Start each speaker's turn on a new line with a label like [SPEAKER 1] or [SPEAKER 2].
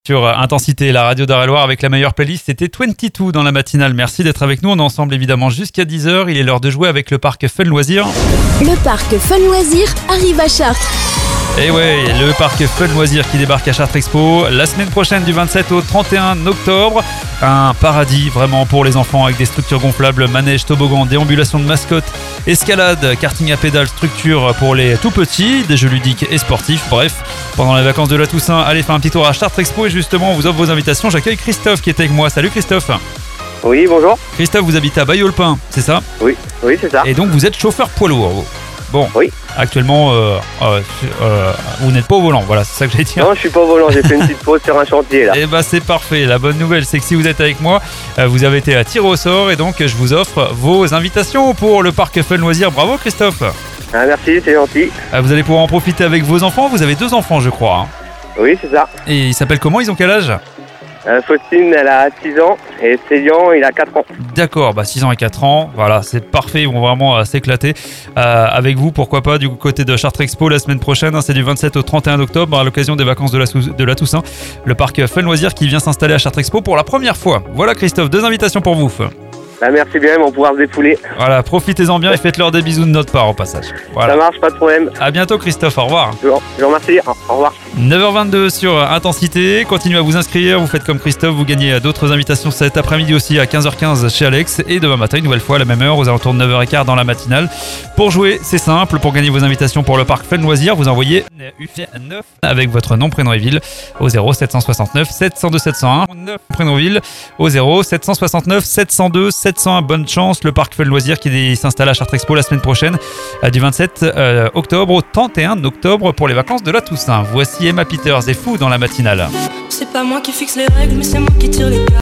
[SPEAKER 1] Sur Intensité, la radio d'Eure-et-Loir avec la meilleure playlist, c'était 22 dans la matinale. Merci d'être avec nous, on est ensemble évidemment jusqu'à 10h. Il est l'heure de jouer avec le parc Fun Loisirs.
[SPEAKER 2] Le parc Fun Loisirs arrive à Chartres.
[SPEAKER 1] Et ouais, le parc Fun Loisirs qui débarque à Chartres Expo la semaine prochaine du 27 au 31 octobre. Un paradis vraiment pour les enfants avec des structures gonflables, manèges, toboggans, déambulation de mascottes, escalade, karting à pédales, structures pour les tout petits, des jeux ludiques et sportifs. Bref, pendant les vacances de la Toussaint, allez faire un petit tour à Chartres Expo et justement on vous offre vos invitations. J'accueille Christophe qui est avec moi. Salut Christophe.
[SPEAKER 3] Oui, bonjour.
[SPEAKER 1] Christophe, vous habitez à Bailleul-Pin, c'est ça?
[SPEAKER 3] Oui, c'est ça.
[SPEAKER 1] Et donc vous êtes chauffeur poids lourd. Bon,
[SPEAKER 3] Oui.
[SPEAKER 1] actuellement, vous n'êtes pas au volant, voilà, c'est ça que j'allais dire.
[SPEAKER 3] Non, je suis pas au volant, j'ai fait une petite pause sur un chantier là.
[SPEAKER 1] Et bah c'est parfait, la bonne nouvelle c'est que si vous êtes avec moi, vous avez été tiré au sort et donc je vous offre vos invitations pour le parc Fun Loisirs. Bravo Christophe.
[SPEAKER 3] Ah, merci, c'est gentil.
[SPEAKER 1] Vous allez pouvoir en profiter avec vos enfants, vous avez 2 enfants je crois.
[SPEAKER 3] Oui, c'est ça.
[SPEAKER 1] Et ils s'appellent comment, ils ont quel âge?
[SPEAKER 3] Faustine, elle a 6 ans et Célian, il a 4 ans.
[SPEAKER 1] D'accord, 6 ans et 4 ans, voilà, c'est parfait, ils vont vraiment s'éclater avec vous, pourquoi pas, du côté de Chartres Expo la semaine prochaine, c'est du 27 au 31 octobre, à l'occasion des vacances de la Toussaint, le parc Fun Loisirs qui vient s'installer à Chartres Expo pour la première fois. Voilà Christophe, 2 invitations pour vous.
[SPEAKER 3] Bah, merci bien, ils vont pouvoir se défouler.
[SPEAKER 1] Voilà, profitez-en bien et faites-leur des bisous de notre part au passage. Voilà.
[SPEAKER 3] Ça marche, pas de problème.
[SPEAKER 1] À bientôt Christophe, au revoir.
[SPEAKER 3] Je vous remercie, au revoir.
[SPEAKER 1] 9h22 sur Intensité, continuez à vous inscrire, vous faites comme Christophe, vous gagnez d'autres invitations cet après-midi aussi à 15h15 chez Alex et demain matin une nouvelle fois à la même heure aux alentours de 9h15 dans la matinale. Pour jouer, c'est simple, pour gagner vos invitations pour le parc Fun Loisirs, vous envoyez UF9 avec votre nom, prénom et ville au 0769 702 701, 9 prénom ville au 0769 702 701. Bonne chance, le parc Fun Loisirs qui s'installe à Chartres Expo la semaine prochaine du 27 octobre au 31 octobre pour les vacances de la Toussaint. Voici Emma Peters et Fou dans la matinale.
[SPEAKER 4] C'est pas moi qui fixe les règles, mais c'est moi qui tire les cartes.